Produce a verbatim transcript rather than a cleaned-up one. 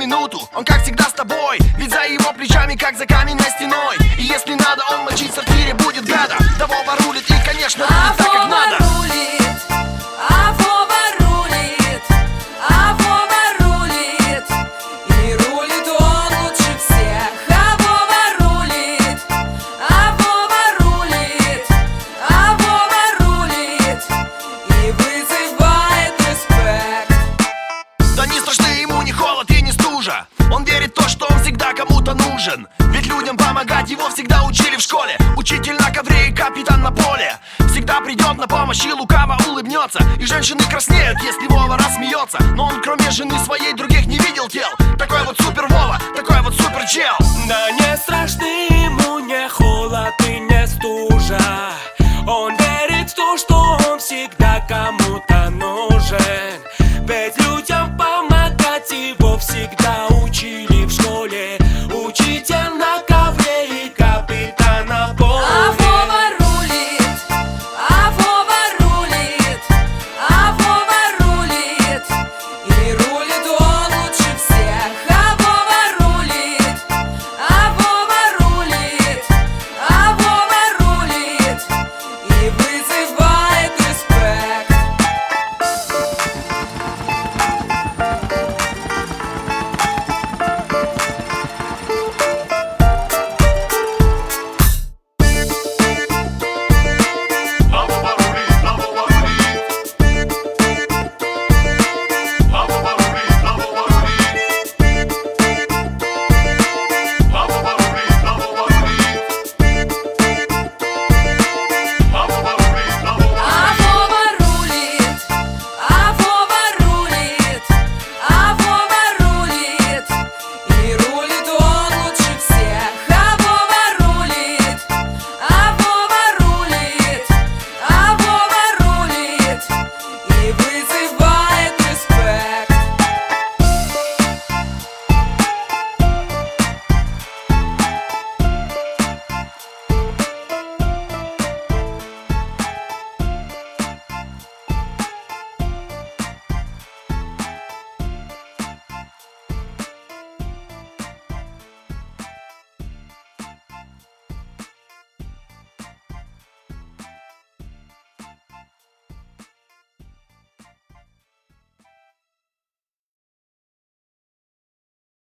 минуту, он как всегда с тобой, ведь за его плечами, как за каменной стеной. И если надо, он мочить в сортире будет гада. Того ворулит и, конечно, будет так, как надо. Он верит в то, что он всегда кому-то нужен, ведь людям помогать его всегда учили в школе. Учитель на ковре и капитан на поле. Всегда придет на помощь и лукаво улыбнется. И женщины краснеют, если Вова рассмеется. Но он кроме жены своей других не видел тел. Такой вот супер Вова, такой вот супер чел. Да,